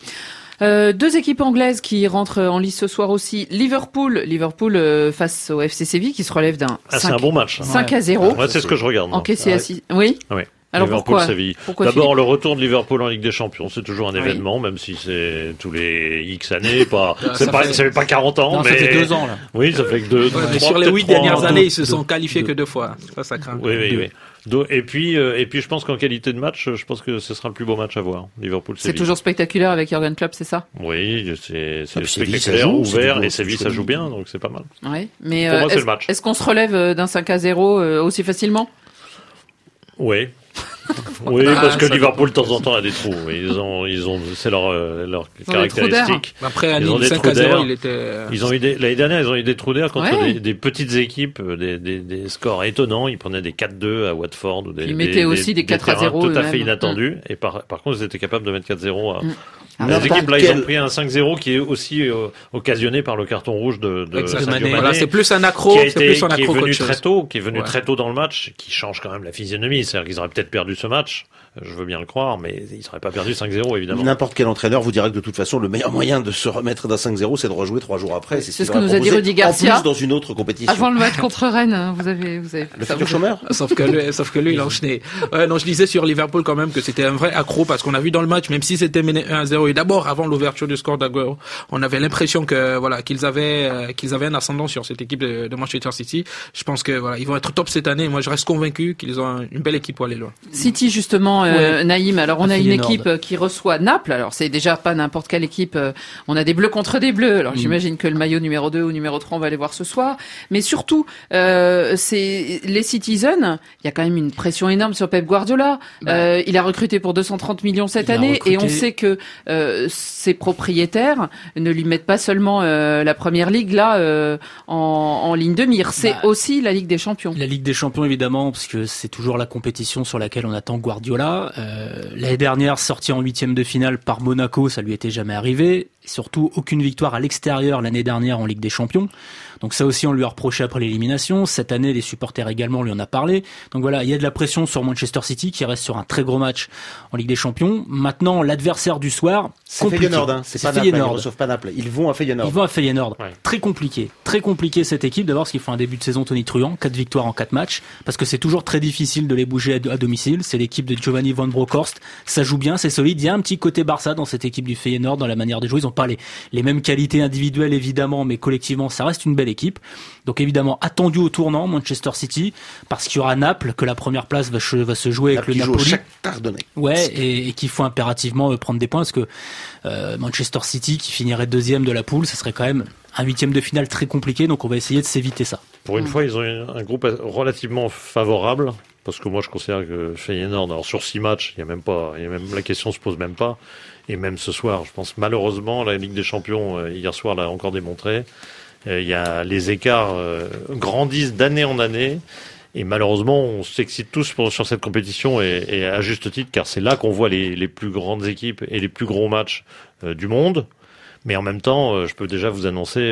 2 équipes anglaises qui rentrent en lice ce soir aussi. Liverpool face au FC Séville qui se relève d'un 5, c'est un bon match. 5-0. Ouais, c'est ce que je regarde. Encaissé à 6. Oui. Alors pourquoi Séville. D'abord le retour de Liverpool en Ligue des Champions, c'est toujours un événement, même si c'est tous les X années, ça fait pas 40 ans, mais ça fait 2 ans là. Oui, ça fait que 2. Sur les 8 dernières années, ils se sont qualifiés que 2 fois. Ça craint. Oui. Et puis je pense qu'en qualité de match, je pense que ce sera le plus beau match à voir. Liverpool-Séville. C'est toujours spectaculaire avec Jürgen Klopp, c'est ça? Oui, c'est spectaculaire, ouvert, et Séville ça joue bien, donc c'est pas mal. Oui, mais pour moi, c'est le match. Est-ce qu'on se relève d'un 5-0 aussi facilement? Oui. Oui, parce que Liverpool de temps en temps a des trous. Ils ont, c'est leur caractéristique. Après, à Nîmes, 5-0, il était. L'année dernière, ils ont eu des trous d'air contre des petites équipes, des scores étonnants. Ils prenaient des 4-2 à Watford ou ils mettaient aussi des 4-0 tout à fait inattendus. Et par contre, ils étaient capables de mettre 4-0 les équipes là, ils ont pris un 5-0 qui est aussi occasionné par le carton rouge de Sadio Mané. Voilà, c'est plus un accro, qui est venu très tôt dans le match, qui change quand même la physionomie. C'est-à-dire qu'ils auraient peut-être perdu ce match. Je veux bien le croire, mais ils n'auraient pas perdu 5-0, évidemment. N'importe quel entraîneur vous dira que de toute façon, le meilleur moyen de se remettre d'un 5-0, c'est de rejouer 3 jours après. C'est ce que nous a dit Rudy Garcia. En plus, dans une autre compétition. Avant le match contre Rennes, vous avez le futur chômeur. Sauf que lui, il a enchaîné. Non, je disais sur Liverpool quand même que c'était un vrai accro parce qu'on a vu dans le match, même si c'était mené 1-0 et d'abord avant l'ouverture du score d'Aguero, on avait l'impression que qu'ils avaient un ascendant sur cette équipe de Manchester City. Je pense que ils vont être top cette année. Moi, je reste convaincu qu'ils ont une belle équipe pour aller loin. City justement, Naïm. Alors on a une équipe qui reçoit Naples. Alors c'est déjà pas n'importe quelle équipe. On a des bleus contre des bleus. Alors j'imagine que le maillot numéro 2 ou numéro 3 on va aller voir ce soir. Mais surtout c'est les Citizens. Il y a quand même une pression énorme sur Pep Guardiola. Il a recruté pour 230 millions cette année et on sait que ses propriétaires ne lui mettent pas seulement la Première Ligue là en ligne de mire. C'est aussi la Ligue des Champions. La Ligue des Champions évidemment parce que c'est toujours la compétition sur laquelle on attend Guardiola. L'année dernière, sorti en 8e de finale par Monaco, ça lui était jamais arrivé. Et surtout, aucune victoire à l'extérieur l'année dernière en Ligue des Champions. Donc ça aussi, on lui a reproché après l'élimination. Cette année, les supporters également lui en a parlé. Donc voilà, il y a de la pression sur Manchester City qui reste sur un très gros match en Ligue des Champions. Maintenant, l'adversaire du soir, c'est Feyenoord. C'est pas Naples, ils ne reçoivent pas Naples. Ils vont à Feyenoord. Ouais. Très compliqué cette équipe. D'abord, parce qu'ils font un début de saison tonitruant, 4 victoires en 4 matchs, parce que c'est toujours très difficile de les bouger à domicile. C'est l'équipe de Giovanni Van Bronckhorst. Ça joue bien, c'est solide. Il y a un petit côté Barça dans cette équipe du Feyenoord, dans la manière de jouer. Ils ont pas les mêmes qualités individuelles évidemment, mais collectivement, ça reste une belle équipe. Donc évidemment, attendu au tournant Manchester City, parce qu'il y aura Naples, que la première place va se jouer avec le Napoli. Ouais, et qu'il faut impérativement prendre des points, parce que Manchester City, qui finirait 2e de la poule, ça serait quand même un 8e de finale très compliqué, donc on va essayer de s'éviter ça. Pour une fois, ils ont un groupe relativement favorable, parce que moi je considère que Feyenoord, alors sur 6 matchs, la question se pose même pas, et même ce soir, je pense malheureusement, la Ligue des Champions, hier soir l'a encore démontré, les écarts grandissent d'année en année, et malheureusement, on s'excite tous sur cette compétition, et à juste titre, car c'est là qu'on voit les plus grandes équipes et les plus gros matchs du monde. Mais en même temps, je peux déjà vous annoncer...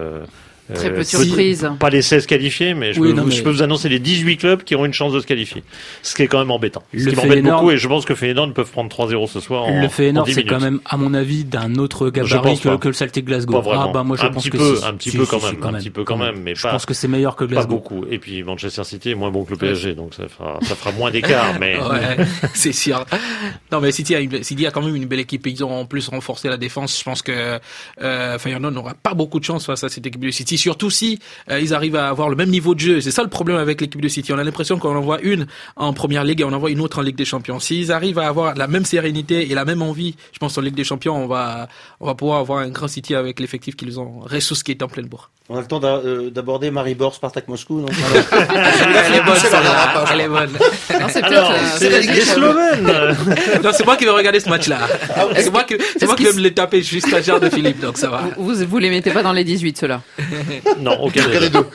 très peu de surprises. Pas les 16 qualifiés, mais je peux vous annoncer les 18 clubs qui auront une chance de se qualifier. Ce qui est quand même embêtant. Ce qui m'embête beaucoup, et je pense que Feyenoord peuvent prendre 3-0 ce soir Le Feyenoord, c'est quand même, à mon avis, d'un autre gabarit que le Celtic Glasgow. Moi, je pense que un petit peu quand même, mais je pense que c'est meilleur que Glasgow. Pas beaucoup. Et puis, Manchester City est moins bon que le PSG, donc ça fera moins d'écart, mais. Ouais, c'est sûr. Non, mais City a quand même une belle équipe. Ils ont en plus renforcé la défense. Je pense que, Feyenoord n'aura pas beaucoup de chance face à cette équipe de City. Surtout si ils arrivent à avoir le même niveau de jeu. C'est ça le problème avec l'équipe de City. On a l'impression qu'on en voit une en Première Ligue et on en voit une autre en Ligue des Champions. S'ils arrivent à avoir la même sérénité et la même envie, je pense en Ligue des Champions, on va pouvoir avoir un grand City avec l'effectif qu'ils ont. Ressus qui est en pleine bourre. On a le temps d'aborder Maribor, Spartak Moscou, non? Elle est bonne, celle-là. Elle est bonne. Non, c'est peut-être, c'est la Ligue des Slovènes. Non, c'est moi qui vais regarder ce match-là. C'est moi qui vais me les taper juste stagiaire de Philippe, donc ça va. Vous les mettez pas dans les 18, ceux-là? Non, aucun des deux.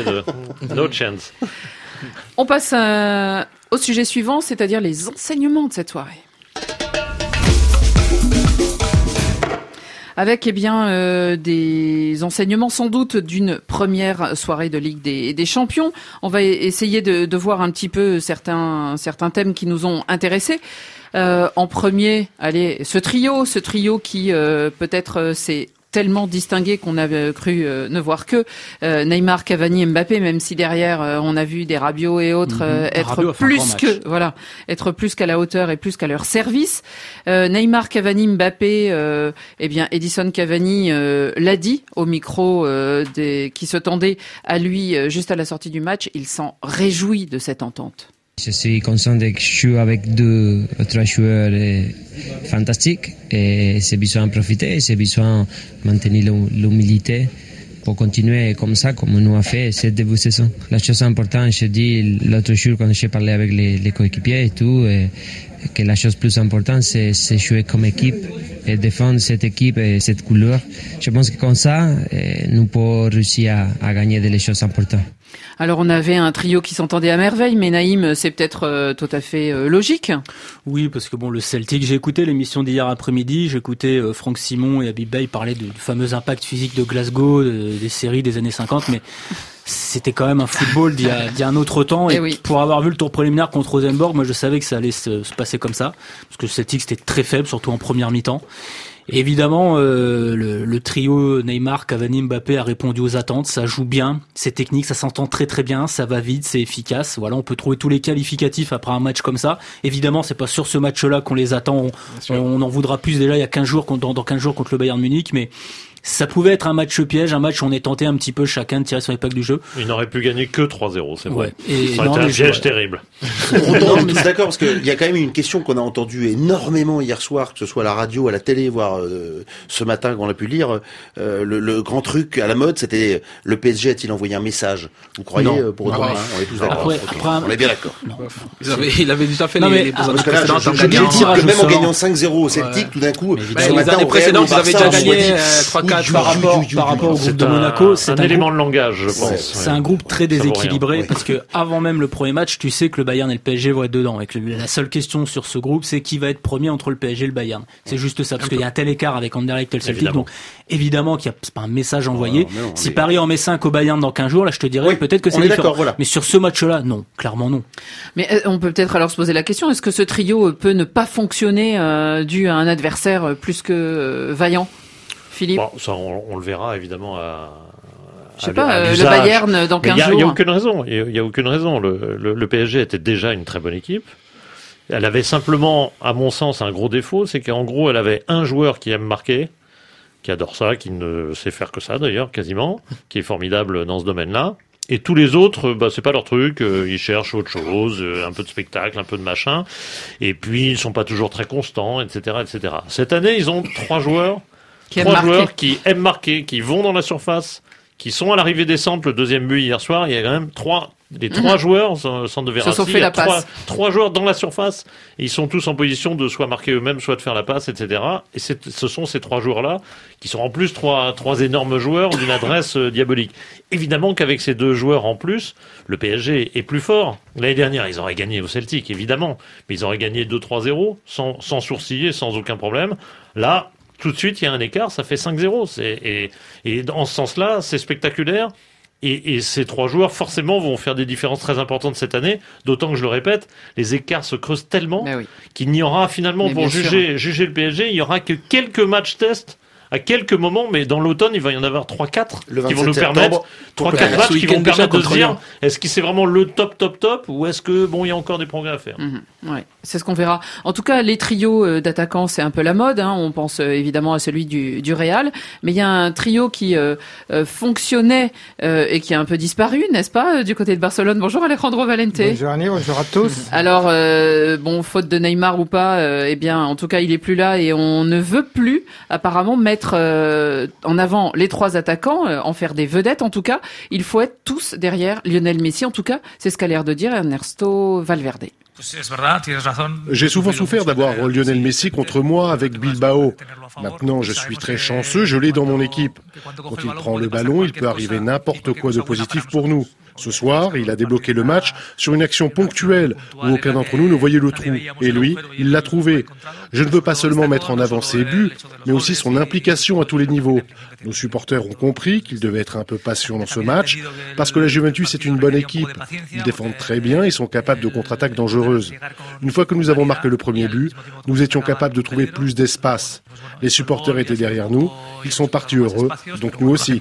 No chance. On passe au sujet suivant, c'est-à-dire les enseignements de cette soirée. Avec des enseignements sans doute d'une première soirée de Ligue des Champions. On va essayer de voir un petit peu certains thèmes qui nous ont intéressés. En premier, ce trio qui peut-être s'est tellement distingué qu'on avait cru ne voir que Neymar, Cavani, Mbappé, même si derrière on a vu des Rabiot et autres être plus qu'à la hauteur et plus qu'à leur service. Neymar, Cavani, Mbappé, Edison Cavani l'a dit au micro qui se tendait à lui juste à la sortie du match, il s'en réjouit de cette entente. Je suis conscient que je joue avec 2 ou 3 joueurs fantastiques et j'ai besoin de profiter, j'ai besoin de maintenir l'humilité pour continuer comme ça, comme on a fait ce début de saison. La chose importante, je dis l'autre jour quand j'ai parlé avec les coéquipiers et tout, que la chose plus importante, c'est jouer comme équipe et défendre cette équipe et cette couleur. Je pense que comme ça, nous pouvons réussir à gagner des choses importantes. Alors on avait un trio qui s'entendait à merveille, mais Naïm, c'est peut-être tout à fait logique. Oui, parce que le Celtic, j'ai écouté l'émission d'hier après-midi, j'écoutais Franck Simon et Habib Beye parler du fameux impact physique de Glasgow, des séries des années 50, mais c'était quand même un football d'il y a un autre temps, et oui. Pour avoir vu le tour préliminaire contre Rosenborg, moi je savais que ça allait se passer comme ça, parce que le Celtic c'était très faible, surtout en première mi-temps. Et évidemment, le trio Neymar, Cavani, Mbappé a répondu aux attentes. Ça joue bien, c'est technique, ça s'entend très très bien, ça va vite, c'est efficace. Voilà, on peut trouver tous les qualificatifs après un match comme ça. Évidemment, c'est pas sur ce match-là qu'on les attend. On en voudra plus déjà il y a 15 jours, dans 15 jours contre le Bayern Munich, mais ça pouvait être un match piège, un match où on est tenté un petit peu chacun de tirer son épingle du jeu. Il n'aurait pu gagner que 3-0, c'est vrai. Et ça aurait été un piège terrible. On est tous d'accord, parce qu'il y a quand même une question qu'on a entendue énormément hier soir, que ce soit à la radio, à la télé, voire ce matin qu'on a pu lire. Le grand truc à la mode, c'était le PSG a-t-il envoyé un message? Vous croyez pour autant? On est tous d'accord. On est bien d'accord. Il avait déjà fait les années précédentes. Je même en gagnant 5-0 au Celtic, tout d'un coup, les années précédentes, ils avaient déjà gagné 3-4. Par rapport au groupe de Monaco, c'est un élément de langage, je pense. C'est un groupe très déséquilibré parce que avant même le premier match, tu sais que le Bayern et le PSG vont être dedans. Et que la seule question sur ce groupe, c'est qui va être premier entre le PSG et le Bayern. C'est juste ça, parce qu'il y a un tel écart avec Anderlecht et le Celtic. Donc évidemment qu'il y a c'est pas un message envoyé. Si Paris en met 5 au Bayern dans 15 jours, là je te dirais peut-être que c'est différent. Voilà. Mais sur ce match-là, non, clairement non. Mais on peut peut-être alors se poser la question, est-ce que ce trio peut ne pas fonctionner dû à un adversaire plus que vaillant? Philippe. Bon, ça, on le verra évidemment je sais pas, le Bayern dans 15 jours. Il y a aucune raison. Il y a aucune raison. Le PSG était déjà une très bonne équipe. Elle avait simplement, à mon sens, un gros défaut, c'est qu'en gros, elle avait un joueur qui aime marquer, qui adore ça, qui ne sait faire que ça d'ailleurs, quasiment, qui est formidable dans ce domaine-là. Et tous les autres, c'est pas leur truc, ils cherchent autre chose, un peu de spectacle, un peu de machin. Et puis, ils sont pas toujours très constants, etc., etc. Cette année, ils ont 3 joueurs qui aiment marquer, qui vont dans la surface, qui sont à l'arrivée des centres. Le deuxième but hier soir, il y a quand même 3 joueurs, centre de Verratti, il y a 3 joueurs dans la surface, et ils sont tous en position de soit marquer eux-mêmes, soit de faire la passe, etc. Et ce sont ces 3 joueurs-là, qui sont en plus 3 énormes joueurs d'une adresse diabolique. Évidemment qu'avec ces 2 joueurs en plus, le PSG est plus fort. L'année dernière, ils auraient gagné au Celtic, évidemment, mais ils auraient gagné 2-3-0, sans sourciller, sans aucun problème. Là, tout de suite, il y a un écart, ça fait 5-0. Et dans ce sens-là, c'est spectaculaire. Et ces 3 joueurs, forcément, vont faire des différences très importantes cette année. D'autant que, je le répète, les écarts se creusent tellement qu'il n'y aura finalement, pour juger le PSG, il n'y aura que quelques matchs tests à quelques moments, mais dans l'automne, il va y en avoir 3-4 qui vont nous permettre, 3-4 matchs qui vont permettre de se dire, est-ce que c'est vraiment le top, ou est-ce que, il y a encore des progrès à faire? Ouais, c'est ce qu'on verra. En tout cas, les trios d'attaquants, c'est un peu la mode, hein. On pense évidemment à celui du Real, mais il y a un trio qui fonctionnait et qui a un peu disparu, n'est-ce pas, du côté de Barcelone. Bonjour Alejandro Valente. Bonjour Annie, bonjour à tous. Alors, faute de Neymar ou pas, en tout cas, il est plus là et on ne veut plus apparemment mettre en avant les 3 attaquants, en faire des vedettes en tout cas. Il faut être tous derrière Lionel Messi, en tout cas, c'est ce qu'a l'air de dire Ernesto Valverde. J'ai souvent souffert d'avoir Lionel Messi contre moi avec Bilbao. Maintenant, je suis très chanceux, je l'ai dans mon équipe. Quand il prend le ballon, il peut arriver n'importe quoi de positif pour nous. Ce soir, il a débloqué le match sur une action ponctuelle où aucun d'entre nous ne voyait le trou. Et lui, il l'a trouvé. Je ne veux pas seulement mettre en avant ses buts, mais aussi son implication à tous les niveaux. Nos supporters ont compris qu'il devait être un peu patient dans ce match, parce que la Juventus est une bonne équipe. Ils défendent très bien et sont capables de contre-attaques dangereuses. Une fois que nous avons marqué le premier but, nous étions capables de trouver plus d'espace. Les supporters étaient derrière nous, ils sont partis heureux, donc nous aussi.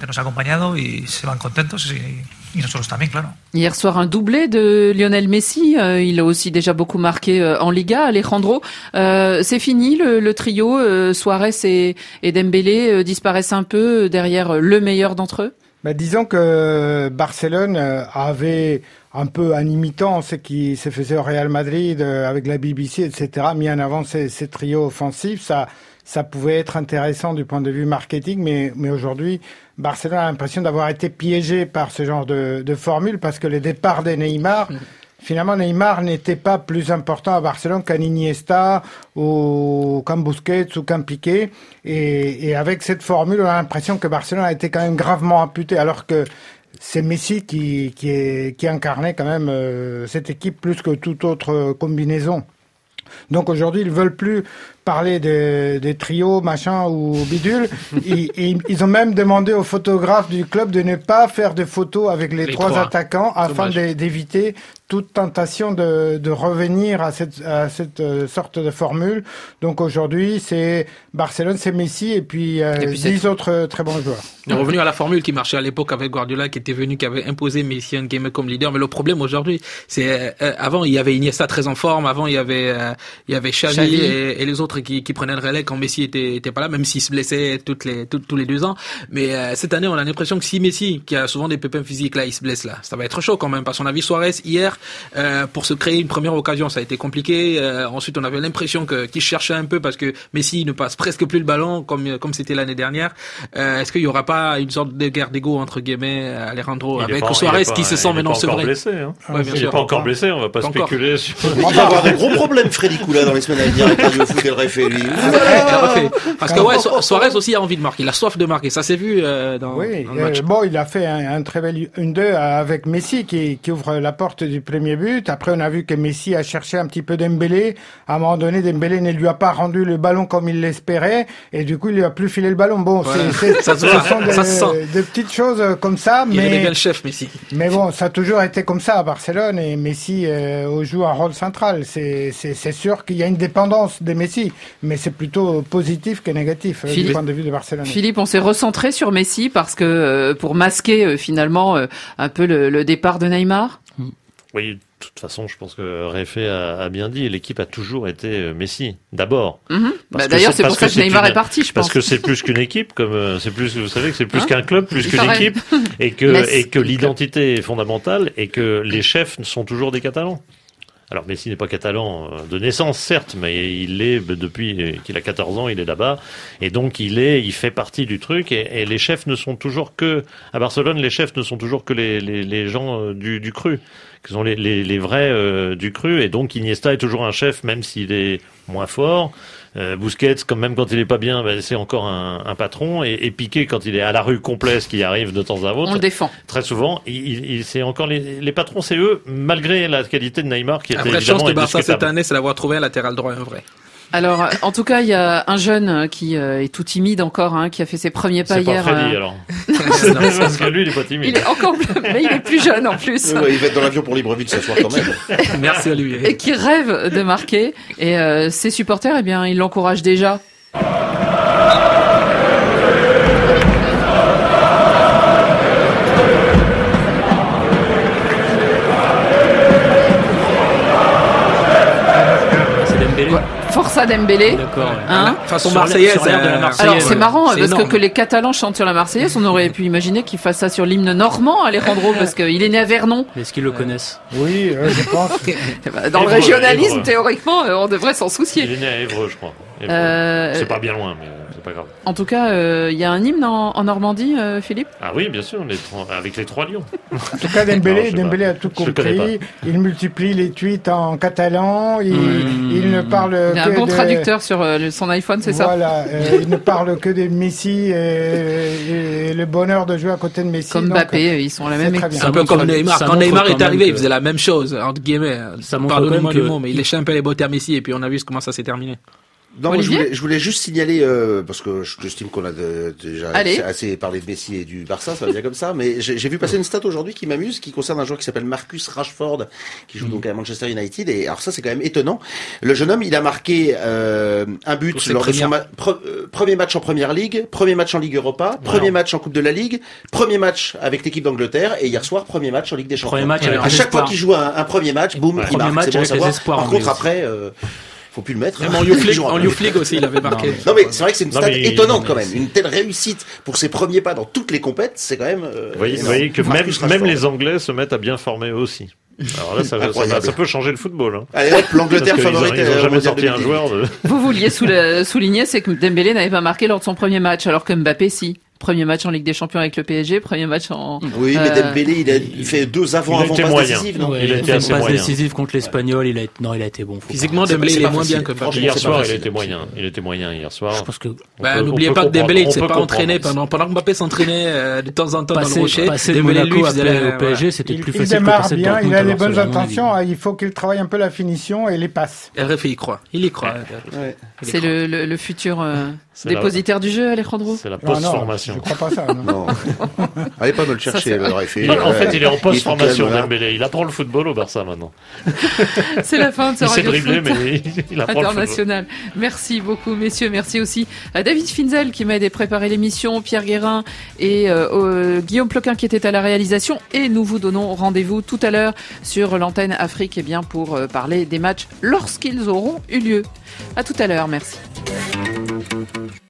Hier soir, un doublé de Lionel Messi. Il a aussi déjà beaucoup marqué en Liga. Alejandro, c'est fini le trio. Suarez et Dembélé disparaissent un peu derrière le meilleur d'entre eux. Disons que Barcelone avait un peu, en imitant ce qui se faisait au Real Madrid avec la BBC, etc., mis en avant ces trios offensifs. Ça pouvait être intéressant du point de vue marketing, mais aujourd'hui, Barcelone a l'impression d'avoir été piégé par ce genre de formule parce que le départ de Neymar, finalement, Neymar n'était pas plus important à Barcelone qu'un Iniesta ou qu'un Busquets ou qu'un Piqué. Et avec cette formule, on a l'impression que Barcelone a été quand même gravement amputé, alors que c'est Messi qui incarnait quand même cette équipe plus que toute autre combinaison. Donc aujourd'hui, ils veulent plus parler des trios, machin ou bidule. Ils ont même demandé aux photographes du club de ne pas faire de photos avec les trois attaquants afin d'éviter toute tentation de revenir à cette sorte de formule. Donc aujourd'hui, c'est Barcelone, c'est Messi et puis 10 autres très bons joueurs. On est revenu à la formule qui marchait à l'époque avec Guardiola, qui avait imposé Messi un game comme leader. Mais le problème aujourd'hui, c'est avant il y avait Iniesta très en forme, avant il y avait Xavi. Et les autres qui prenaient le relais quand Messi était pas là, même s'il se blessait tous les 2 ans. Mais cette année, on a l'impression que si Messi, qui a souvent des pépins physiques là, il se blesse là, ça va être chaud quand même. Parce qu'on a vu Suarez hier, pour se créer une première occasion, ça a été compliqué. Ensuite, on avait l'impression qu'il cherchait un peu parce que Messi ne passe presque plus le ballon comme c'était l'année dernière. Est-ce qu'il y aura pas une sorte de guerre d'ego entre guillemets, Alejandro, avec Suarez qui se sent maintenant sevré? Il n'est pas encore blessé, on va pas spéculer sur... On va avoir des gros problèmes, Freddy Coula, dans les semaines à venir avec Radio Foot et le Réfé, lui. Parce que Suarez aussi a envie de marquer, il a soif de marquer, ça s'est vu dans le match. Il a fait un très bel 1-2 avec Messi qui ouvre la porte du premier but. Après, on a vu que Messi a cherché un petit peu Dembélé. À un moment donné, Dembélé ne lui a pas rendu le ballon comme il l'espérait et du coup, il lui a plus filé le ballon. Bon, ce sont des petites choses comme ça, il aimait bien le chef, Messi. Mais bon, ça a toujours été comme ça à Barcelone et Messi joue un rôle central. C'est sûr qu'il y a une dépendance de Messi, mais c'est plutôt positif que négatif du point de vue de Barcelone. Philippe, on s'est recentré sur Messi parce que pour masquer finalement un peu le départ de Neymar. Oui, de toute façon, je pense que Réfé a bien dit, l'équipe a toujours été Messi, d'abord. D'ailleurs, c'est pour ça que Neymar est parti, je pense. Parce que c'est plus qu'une équipe, vous savez que c'est plus qu'un club, plus qu'une équipe, et que l'identité est fondamentale, et que les chefs sont toujours des Catalans. Alors Messi n'est pas catalan de naissance, certes, mais il l'est depuis qu'il a 14 ans, il est là-bas, et donc il fait partie du truc, et les chefs ne sont toujours que, à Barcelone, les chefs ne sont toujours que les gens du cru, qui sont les vrais du cru, et donc Iniesta est toujours un chef, même s'il est moins fort. Busquets, même quand il est pas bien, c'est encore un patron, et Piqué, quand il est à la rue complet, ce qui arrive de temps à autre, on le défend. Très souvent, c'est encore les patrons, c'est eux, malgré la qualité de Neymar qui était évidemment indiscutable. La vraie chance de Barça cette année, c'est d'avoir trouvé un latéral droit, un vrai. Alors, en tout cas, il y a un jeune qui est tout timide encore, qui a fait ses premiers pas hier. C'est pas Freddy, alors. Parce que lui, il est pas timide. Il est encore, mais il est plus jeune en plus. Il va être dans l'avion pour Libreville ce soir quand même. Merci à lui. Et qui rêve de marquer. Et ses supporters, ils l'encouragent déjà. Força Dembélé. D'accord. Façon marseillaise. Alors c'est marrant parce que les Catalans chantent sur la Marseillaise, on aurait pu imaginer qu'ils fassent ça sur l'hymne normand, Alejandro, parce qu'il est né à Vernon. Est-ce qu'ils le connaissent? Oui, je pense. Dans le régionalisme, théoriquement, on devrait s'en soucier. Il est né à Évreux, je crois. C'est pas bien loin, mais c'est pas grave. En tout cas, il y a un hymne en Normandie, Philippe? Ah oui, bien sûr, avec les 3 lions. En tout cas, Dembélé a tout compris. Il multiplie les tweets en catalan. Il ne parle il a un bon traducteur sur son iPhone, c'est ça? Voilà, il ne parle que de Messi et le bonheur de jouer à côté de Messi. Comme Mbappé, ils sont à la même équipe. C'est un peu comme Neymar. Quand Neymar est arrivé, il faisait la même chose, entre guillemets. Pardonnez-moi le mot, mais il léchait un peu les bottes à Messi et puis on a vu comment ça s'est terminé. Non, moi, je voulais juste signaler, parce que j'estime qu'on a déjà assez parlé de Messi et du Barça, ça va bien comme ça, mais j'ai vu passer une stat aujourd'hui qui m'amuse, qui concerne un joueur qui s'appelle Marcus Rashford, qui joue donc à Manchester United, et alors ça c'est quand même étonnant. Le jeune homme, il a marqué un but lors de son premier match en Première Ligue, premier match en Ligue Europa, premier match en Coupe de la Ligue, premier match avec l'équipe d'Angleterre, et hier soir, premier match en Ligue des Champions. À chaque fois qu'il joue un premier match, boum, il marque. C'est bon à savoir. Par contre, après... faut plus le mettre. Même en Youth League aussi, il avait marqué. Non mais c'est vrai que c'est une stat étonnante quand même. Une telle réussite pour ses premiers pas dans toutes les compètes, c'est quand même. Vous voyez que même les Anglais se mettent à bien former aussi. Alors là, ça peut changer le football. Hein. Allez hop, l'Angleterre favorite. Ils n'ont jamais sorti un joueur de... Vous vouliez souligner, c'est que Dembélé n'avait pas marqué lors de son premier match, alors que Mbappé, si. Premier match en Ligue des Champions avec le PSG, premier match en... Oui, mais Dembélé, il fait 2 avant-passes décisives, non? Il a été assez moyen. Passe décisive contre l'Espagnol, il a été bon. Physiquement, Dembélé, il est moins bien que Mbappé. Hier soir, il était moyen. Il était moyen hier soir. Je pense que... n'oubliez pas que Dembélé, il ne s'est pas entraîné pendant que Mbappé s'entraînait de temps en temps dans le Rocher. Dembélé, lui, au PSG, c'était plus facile que passer de Dortmund. Il a les bonnes intentions, il faut qu'il travaille un peu la finition et les passes. RFI y croit. Il y croit. C'est le futur dépositaire du jeu, Alejandro? C'est la post-formation. Je crois pas ça, non. Allez pas me le chercher, En fait, il est en post-formation, Dembélé. Il apprend le football au Barça maintenant. C'est la fin de ce Radio Foot mais il apprend international. Merci beaucoup, messieurs. Merci aussi à David Finzel qui m'a aidé à préparer l'émission, Pierre Guérin et Guillaume Ploquin qui était à la réalisation. Et nous vous donnons rendez-vous tout à l'heure sur l'antenne Afrique pour parler des matchs lorsqu'ils auront eu lieu. À tout à l'heure. Merci.